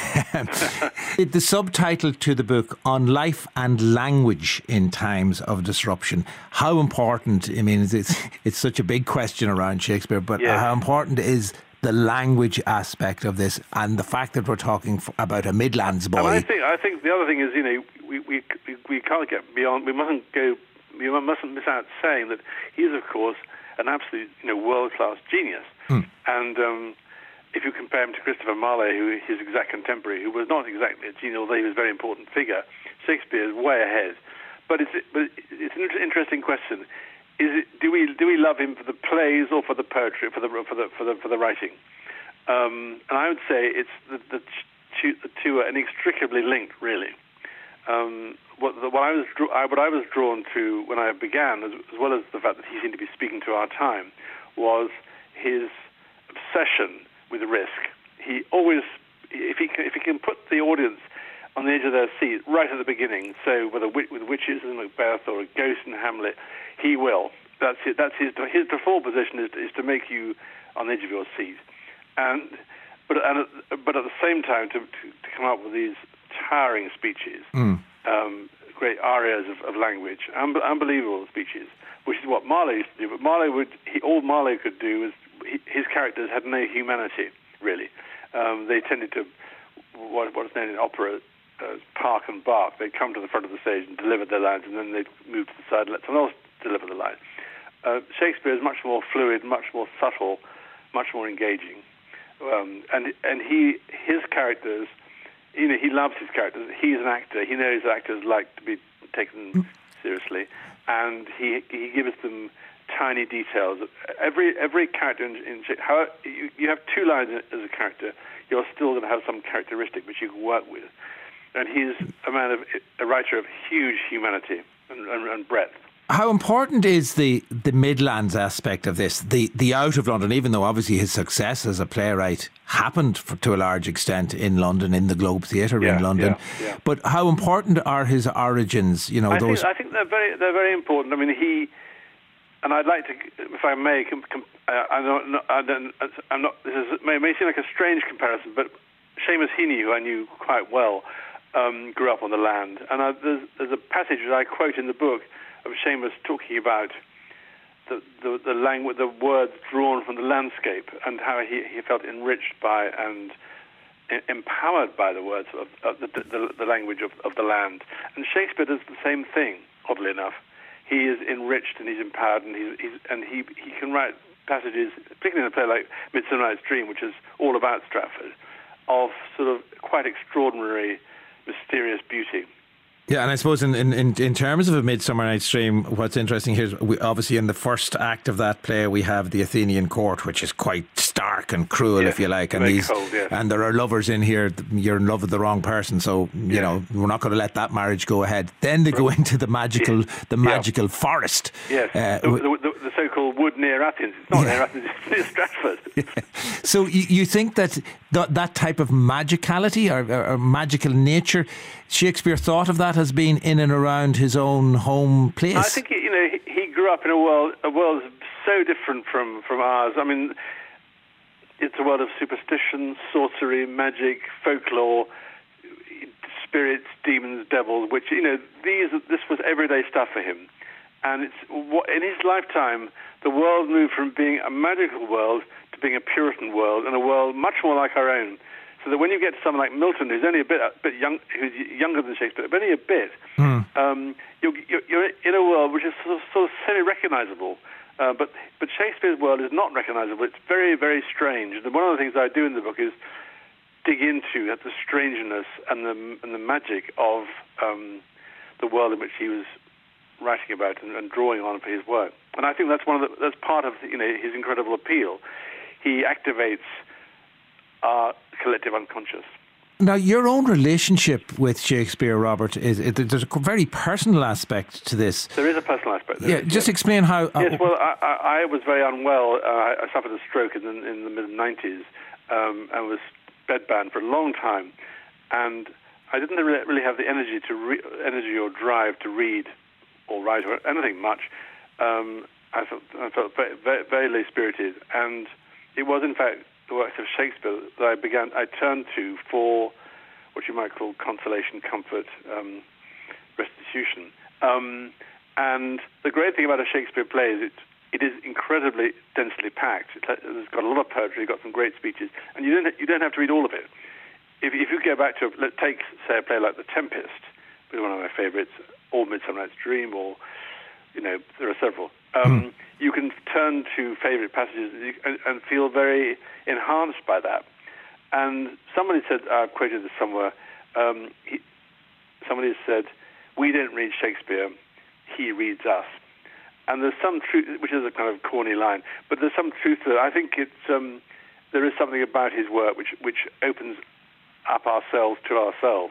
there. The subtitle to the book, On Life and Language in Times of Disruption. How important, I mean, it's, it's such a big question around Shakespeare, but yeah. how important is the language aspect of this and the fact that we're talking f- about a Midlands boy? And I think, I think the other thing is, you know, we, we, we can't get beyond, we mustn't go, we mustn't miss out saying that he is, of course, an absolute, you know, world-class genius. Mm. And um, if you compare him to Christopher Marlowe, who his exact contemporary, who was not exactly a genius, although he was a very important figure, Shakespeare is way ahead. But it's but it's an interesting question: is it do we do we love him for the plays or for the poetry, for the for the for the for the writing? Um, and I would say it's the the two, the two are inextricably linked, really. Um, what, the, what I was I, what I was drawn to when I began, as, as well as the fact that he seemed to be speaking to our time, was his obsession with risk. He always, if he can, if he can put the audience on the edge of their seat right at the beginning, so whether with witches in Macbeth or a ghost in Hamlet, he will. That's it. That's his his default position is, is to make you on the edge of your seat, and but and but at the same time to to, to come up with these towering speeches, mm. um, great arias of, of language, un- unbelievable speeches, which is what Marlowe used to do. But Marlowe would he, all Marlowe could do was he, his characters had no humanity really. Um, they tended to what what is known in opera. Uh, park and bark. They'd come to the front of the stage and deliver their lines, and then they'd move to the side and let someone else deliver the line. Uh, Shakespeare is much more fluid, much more subtle, much more engaging, um, and and he his characters, you know, he loves his characters. He's an actor. He knows actors like to be taken seriously, and he he gives them tiny details. Every every character in, in how you, you have two lines as a character, you're still going to have some characteristic which you can work with. And he's a man of a writer of huge humanity and, and, and breadth. How important is the, the Midlands aspect of this, the the out of London, even though obviously his success as a playwright happened for, to a large extent in London, in the Globe Theatre yeah, in London. Yeah, yeah. But how important are his origins? You know, I those. Think, I think they're very they're very important. I mean, he and I'd like to, if I may, com, com, uh, I don't, I don't, I'm not. This is, may, may seem like a strange comparison, but Seamus Heaney, who I knew quite well. Um, grew up on the land, and uh, there's, there's a passage that I quote in the book of Seamus talking about the the, the language, the words drawn from the landscape, and how he, he felt enriched by and I- empowered by the words of, of the, the, the language of, of the land. And Shakespeare does the same thing. Oddly enough, he is enriched and he's empowered, and he's, he's and he he can write passages, particularly in a play like Midsummer Night's Dream, which is all about Stratford, of sort of quite extraordinary, mysterious beauty. Yeah, and I suppose in, in, in terms of A Midsummer Night's Dream, what's interesting here is we, obviously in the first act of that play we have the Athenian court, which is quite stark and cruel, yes, if you like, and these cold, yes. and there are lovers in here. You're in love with the wrong person, so you yeah. know we're not going to let that marriage go ahead. Then they right. go into the magical, yes. the magical yeah. forest. Yes, uh, the, the, the, the so-called wood near Athens. It's not yeah. near Athens; it's near Stratford. Yeah. So you, you think that th- that type of magicality or, or, or magical nature, Shakespeare thought of that as being in and around his own home place? I think you know he, he grew up in a world a world so different from, from ours. I mean, it's a world of superstition, sorcery, magic, folklore, spirits, demons, devils. Which you know these this was everyday stuff for him, and it's what in his lifetime the world moved from being a magical world to being a Puritan world, and a world much more like our own. So that when you get to someone like Milton, who's only a bit, a bit young, who's younger than Shakespeare, but only a bit, mm. um, you're, you're, you're in a world which is sort of, sort of semi-recognizable. Uh, but but Shakespeare's world is not recognizable. It's very, very strange. And one of the things I do in the book is dig into the strangeness and the and the magic of um, the world in which he was writing about and, and drawing on for his work. And I think that's one of the, that's part of you know his incredible appeal. He activates our collective unconscious. Now, your own relationship with Shakespeare, Robert, is it, there's a very personal aspect to this. There is a personal aspect. Yeah, is, just yes. explain how. Uh, yes, well, I, I, I was very unwell. Uh, I, I suffered a stroke in the, in the mid nineties um, and was bedbound for a long time, and I didn't really, really have the energy to re- energy or drive to read or write or anything much. Um, I felt I felt very, very, very low spirited, and it was in fact the works of Shakespeare that I began, I turned to for what you might call consolation, comfort, um, restitution. Um, and the great thing about a Shakespeare play is it, it is incredibly densely packed. It's got a lot of poetry, got some great speeches, and you don't, you don't have to read all of it. If, if you go back to, let's take, say, a play like The Tempest, which is one of my favorites, or Midsummer Night's Dream, or, you know, there are several. Um, mm. You can turn to favorite passages and, and feel very enhanced by that. And somebody said, I quoted this somewhere, um, he, somebody said, we don't read Shakespeare, he reads us. And there's some truth, which is a kind of corny line, but there's some truth to it. I think it's, um, there is something about his work which, which opens up ourselves to ourselves.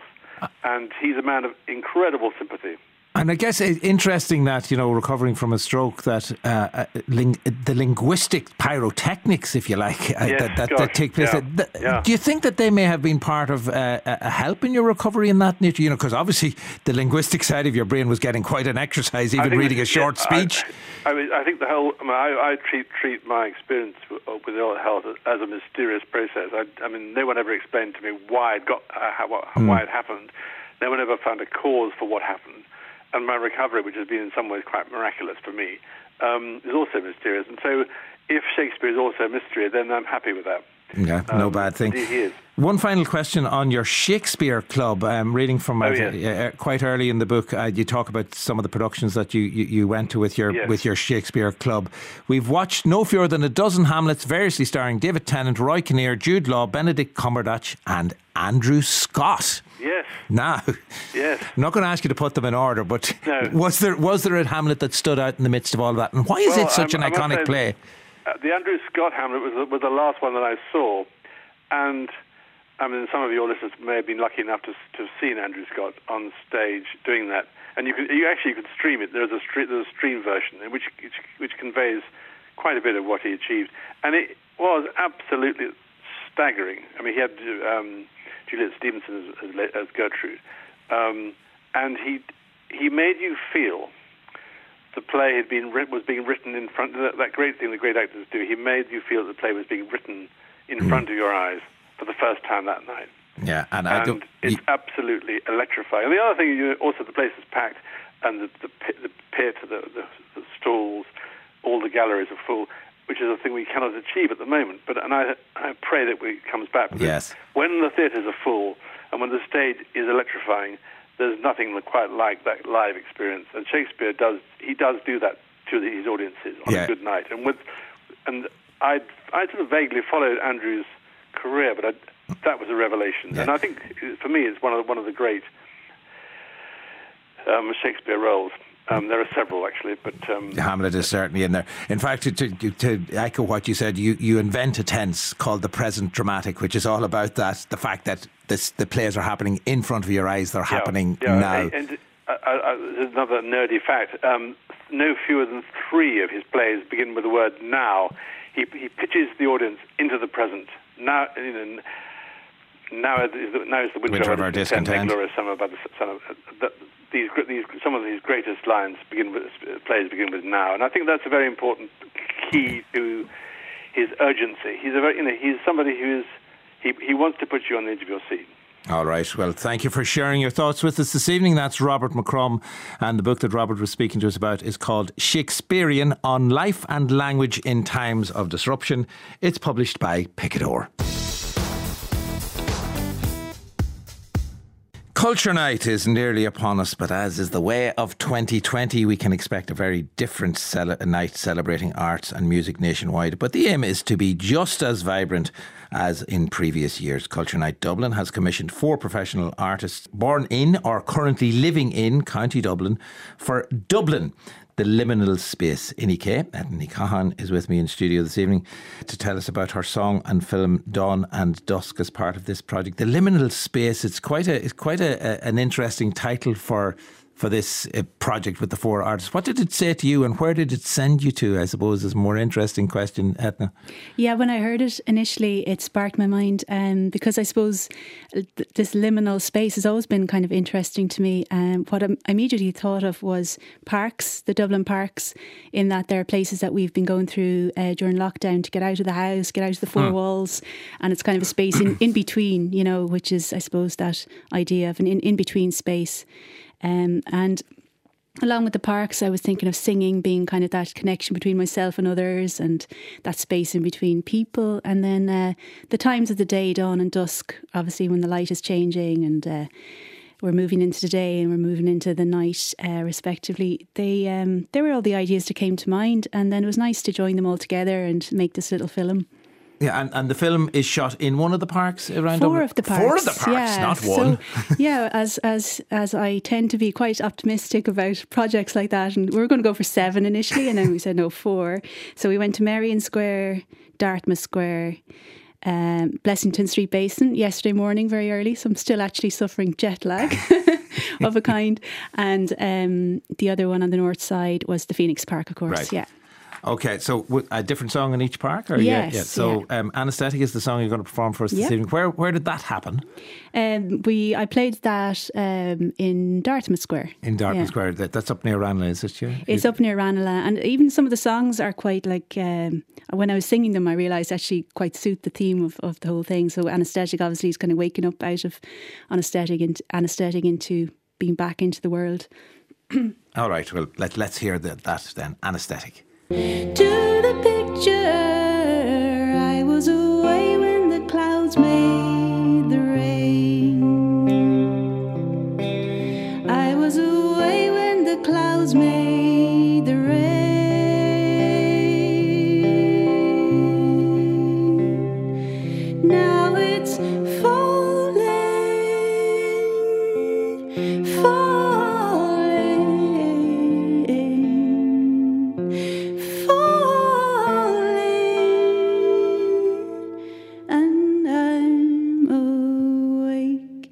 and he's a man of incredible sympathy. And I guess it's interesting that, you know, recovering from a stroke, that uh, ling- the linguistic pyrotechnics, if you like, uh, yes, that, that, gosh, that take place. yeah, That, yeah. Do you think that they may have been part of uh, a help in your recovery in that nature? You know, because obviously the linguistic side of your brain was getting quite an exercise, even reading a short yeah, speech. I, I mean, I think the whole. I, mean, I, I treat treat my experience with, with ill health as a mysterious process. I, I mean, no one ever explained to me why it got, uh, how, Mm. why it happened. No one ever found a cause for what happened. And my recovery, which has been in some ways quite miraculous for me, um, is also mysterious. And so if Shakespeare is also a mystery, then I'm happy with that. Yeah, no Um, bad thing. Indeed he is. One final question on your Shakespeare Club. I'm reading from Oh, uh, yes. uh, quite early in the book. Uh, you talk about some of the productions that you, you, you went to with your Yes. with your Shakespeare Club. We've watched no fewer than a dozen Hamlets, variously starring David Tennant, Roy Kinnear, Jude Law, Benedict Cumberbatch, and Andrew Scott. Yes. Now, Yes. I'm not going to ask you to put them in order, but No. was there was there a Hamlet that stood out in the midst of all of that? And why is Well, it such I'm- an I must iconic say, play? Uh, the Andrew Scott Hamlet was the, was the last one that I saw, and I mean, some of your listeners may have been lucky enough to to have seen Andrew Scott on stage doing that, and you could you actually could stream it. There's a stre- there's a stream version in which, which which conveys quite a bit of what he achieved, and it was absolutely staggering. I mean, he had um, Juliet Stevenson as, as, as Gertrude, um, and he he made you feel the play had been writ- was being written in front. That, that great thing the great actors do. He made you feel the play was being written in mm. front of your eyes for the first time that night. Yeah, and, and I don't, it's absolutely electrifying. And the other thing, you also the place is packed, and the the pit, the, pit the, the, the stalls, all the galleries are full, which is a thing we cannot achieve at the moment. But and I I pray that it comes back. Because yes. when the theatres are full and when the stage is electrifying, there's nothing quite like that live experience. And Shakespeare does he does do that to his audiences on yeah. a good night. And with and I I sort of vaguely followed Andrew's career, but I, that was a revelation. Yeah. And I think for me it's one of the, one of the great um, Shakespeare roles. Um, there are several, actually, but... Um, Hamlet is certainly in there. In fact, to, to, to echo what you said, you, you invent a tense called the present dramatic, which is all about that, the fact that this, the plays are happening in front of your eyes, they're yeah, happening yeah, now. And, and uh, uh, there's another nerdy fact. Um, no fewer than three of his plays begin with the word now. He, he pitches the audience into the present. Now, you know, now is the, now is the winter, winter of our discontent. Glorious summer by the sun of... Uh, These, these, some of his greatest lines begin with plays begin with now, and I think that's a very important key to his urgency. He's a very, you know, he's somebody who is he he wants to put you on the edge of your seat. All right. Well, thank you for sharing your thoughts with us this evening. That's Robert McCrum, and the book that Robert was speaking to us about is called Shakespearean: On Life and Language in Times of Disruption. It's published by Picador. Culture Night is nearly upon us, but as is the way of twenty twenty, we can expect a very different cele- night celebrating arts and music nationwide. But the aim is to be just as vibrant as in previous years. Culture Night Dublin has commissioned four professional artists born in or currently living in County Dublin for Dublin, the liminal space. Inike, Ethne Cahan, is with me in studio this evening to tell us about her song and film Dawn and Dusk as part of this project. The liminal space, it's quite a it's quite a, a, an interesting title for for this uh, project with the four artists. What did it say to you and where did it send you to, I suppose, is a more interesting question, Ethna. Yeah, when I heard it initially, it sparked my mind um, because I suppose th- this liminal space has always been kind of interesting to me. Um, what I immediately thought of was parks, the Dublin parks, in that there are places that we've been going through uh, during lockdown to get out of the house, get out of the four hmm. walls, and it's kind of a space in, in between, you know, which is, I suppose, that idea of an in, in-between space. Um, and along with the parks, I was thinking of singing being kind of that connection between myself and others and that space in between people. And then uh, the times of the day, dawn and dusk, obviously when the light is changing and uh, we're moving into the day and we're moving into the night, uh, respectively. They um, they were all the ideas that came to mind. And then it was nice to join them all together and make this little film. Yeah, and, and the film is shot in one of the parks around Four Dublin? of the parks. Four of the parks, yeah. not one. So, yeah, as as as I tend to be quite optimistic about projects like that, and we were going to go for seven initially, and then we said no, four. So we went to Merrion Square, Dartmouth Square, um, Blessington Street Basin yesterday morning, very early. So I'm still actually suffering jet lag of a kind. And um, the other one on the north side was the Phoenix Park, of course. Right. Yeah. Okay, so w- a different song in each park? Or Yes, yeah, yeah. So yeah. Um, Anaesthetic is the song you're going to perform for us this Yep. evening. Where where did that happen? Um, we I played that um, in Dartmouth Square. In Dartmouth Yeah. Square. That, that's up near Ranelagh, is it? Yeah? It's up near Ranelagh, and even some of the songs are quite like, um, when I was singing them I realised actually quite suit the theme of, of the whole thing. So Anaesthetic obviously is kind of waking up out of anaesthetic into, anaesthetic into being back into the world. All right, well, let, let's hear the, that then. Anaesthetic. To the picture, I was away when the clouds made the rain. I was away when the clouds made the rain. Now it's falling, falling, and I'm awake.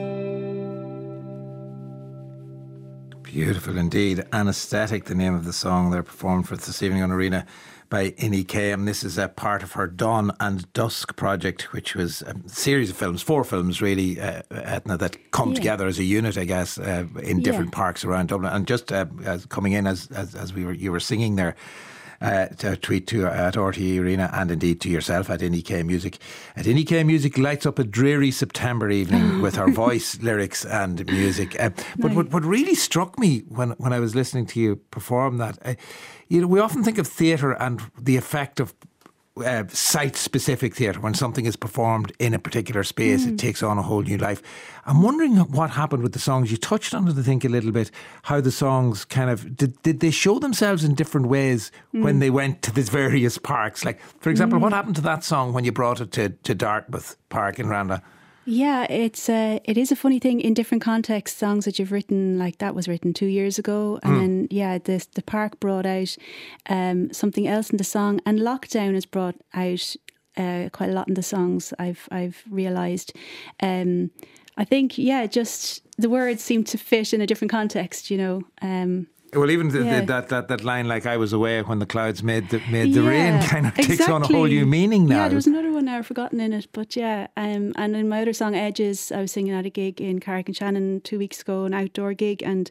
Beautiful indeed. Anaesthetic, the name of the song they're performed for us this evening on Arena by Inny Kame. This is a part of her Dawn and Dusk project, which was a series of films, four films really, uh, Etna, that come Yeah. together as a unit, I guess, uh, in different Yeah. parks around Dublin. And just uh, as coming in as, as as we were, you were singing there. Uh, to tweet to at R T E Arena and indeed to yourself at Inny K Music. At Inny K Music lights up a dreary September evening with her voice, lyrics and music. Uh, but Nice. what, what really struck me when, when I was listening to you perform that, uh, you know, we often think of theatre and the effect of uh, site-specific theatre. When something is performed in a particular space, Mm. it takes on a whole new life. I'm wondering what happened with the songs. You touched on it, I think, a little bit, how the songs kind of, did, did they show themselves in different ways Mm. when they went to the various parks? Like, for example, Mm. what happened to that song when you brought it to, to Dartmouth Park in Ranelagh? Yeah, it's uh, it is a funny thing in different contexts. Songs that you've written, like that was written two years ago, and Mm. then yeah, the the park brought out um, something else in the song, and lockdown has brought out uh, quite a lot in the songs. I've I've realised. Um, I think yeah, just the words seem to fit in a different context. You know. Um, Well, even the, Yeah. the, that, that that line, like, I was away when the clouds made the, made the Yeah, rain, kind of takes on a whole exactly. new meaning now. Yeah, there was another one now I've forgotten in it, but yeah. Um, and in my other song, Edges, I was singing at a gig in Carrick and Shannon two weeks ago, an outdoor gig, and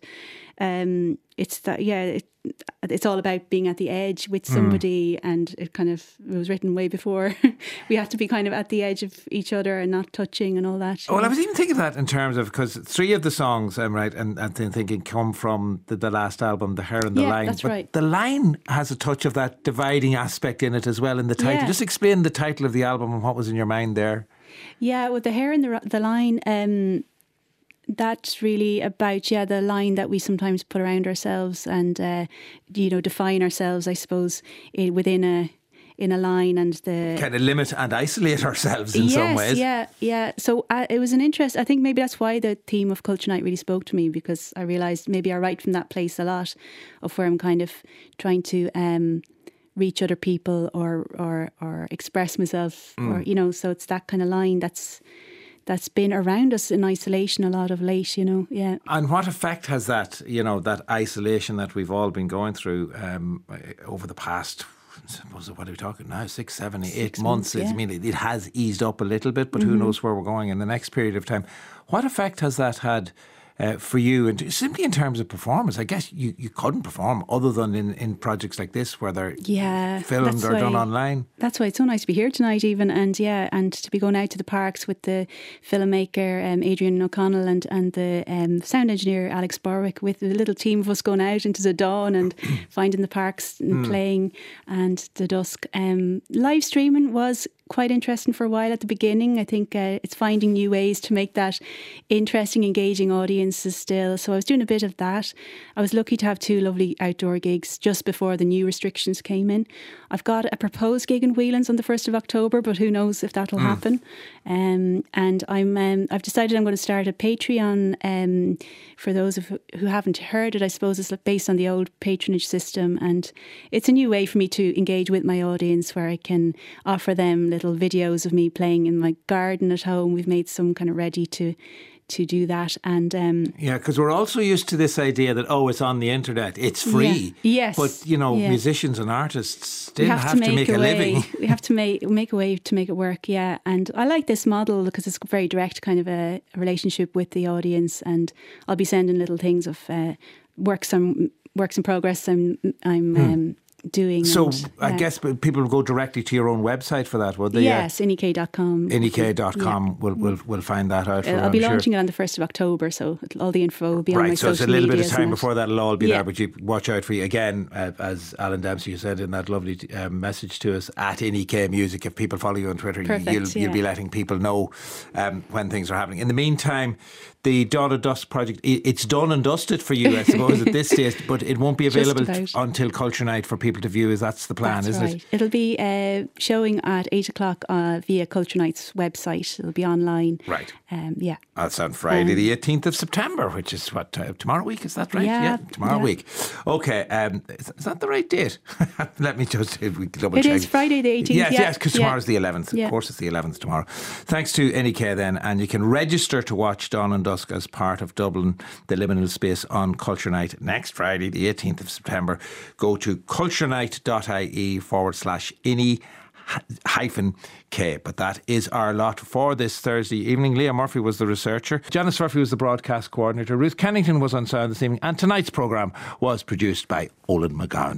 um, it's that yeah, it, it's all about being at the edge with Mm. somebody, and it kind of it was written way before. We have to be kind of at the edge of each other and not touching and all that. you Well, know. I was even thinking that in terms of, because three of the songs, I'm right, and, and then thinking come from the, the last album, The Hair and the Yeah, Line. that's but right. the line has a touch of that dividing aspect in it as well in the title. Yeah. Just explain the title of the album and what was in your mind there. Yeah, with the hair and the the line, um, that's really about yeah the line that we sometimes put around ourselves and uh, you know define ourselves, I suppose, in, within a in a line, and the Kind of limit and isolate ourselves in yes, some ways. yeah, yeah. So uh, it was an interest. I think maybe that's why the theme of Culture Night really spoke to me, because I realised maybe I write from that place a lot of where I'm kind of trying to um, reach other people or or or express myself, Mm. or you know. So it's that kind of line that's that's been around us in isolation a lot of late, you know. Yeah. And what effect has that, you know, that isolation that we've all been going through um, over the past, I suppose, what are we talking now? Six, seven, eight Six months. months, I yeah. mean, it, it has eased up a little bit, but who Mhm. knows where we're going in the next period of time. What effect has that had uh, for you? And simply in terms of performance, I guess you, you couldn't perform other than in, in projects like this where they're Yeah, filmed that's or done why- online. That's why it's so nice to be here tonight, even, and yeah, and to be going out to the parks with the filmmaker um, Adrian O'Connell and and the um, sound engineer Alex Borwick, with a little team of us going out into the dawn and finding the parks and Mm. playing, and the dusk. Um, live streaming was quite interesting for a while at the beginning. I think uh, it's finding new ways to make that interesting, engaging audiences still. So I was doing a bit of that. I was lucky to have two lovely outdoor gigs just before the new restrictions came in. I've got a proposed gig in Whelan's on the first of October, but who knows if that'll Mm. happen. Um, and I'm um, I've decided I'm going to start a Patreon um, for those of who haven't heard it. I suppose it's based on the old patronage system, and it's a new way for me to engage with my audience, where I can offer them little little videos of me playing in my garden at home. We've made some kind of ready to to do that. And um, yeah, because we're also used to this idea that, oh, it's on the internet, it's free. Yeah. Yes. But, you know, yeah. musicians and artists still have, have to make, to make a, a living. we have to make make a way to make it work, yeah. And I like this model because it's very direct kind of a, a relationship with the audience, and I'll be sending little things of uh, works, I'm, works in progress I'm, I'm hmm. um, doing. So and, I uh, guess people will go directly to your own website for that, would they? Yes, N E K dot com. N E K dot com yeah. will will will find that out. For I'll I'm be sure. launching it on the first of October, so all the info will be right, on my so social media. Right, so it's a little bit of time it? before that'll all be yeah. there, but you watch out for you. Again, uh, as Alan Dempsey said in that lovely um, message to us, at N E K Music, if people follow you on Twitter, Perfect, you'll, yeah. you'll be letting people know um, when things are happening. In the meantime, the Dawn of Dust project, it's done and dusted for you, I suppose, at this stage, but it won't be available t- until Culture Night for people to view. Is that's the plan, that's isn't right. it? It'll be uh, showing at eight o'clock uh, via Culture Night's website. It'll be online. Right. Um, yeah. That's on Friday, um, the eighteenth of September, which is what, uh, tomorrow week, is that right? Yeah. yeah tomorrow yeah. week. Okay, um, is, is that the right date? Let me just uh, we double it check. It is Friday the eighteenth. Yes, yeah. yes, because yeah. tomorrow's the eleventh. Yeah. Of course, it's the eleventh tomorrow. Thanks to N E K then, and you can register to watch Dawn and Dusk as part of Dublin, the Liminal Space on Culture Night next Friday, the eighteenth of September. Go to culturenight.ie forward slash INI hyphen K. But that is our lot for this Thursday evening. Leah Murphy was the researcher. Janice Murphy was the broadcast coordinator. Ruth Kennington was on sound this evening. And tonight's programme was produced by Olin McGowan.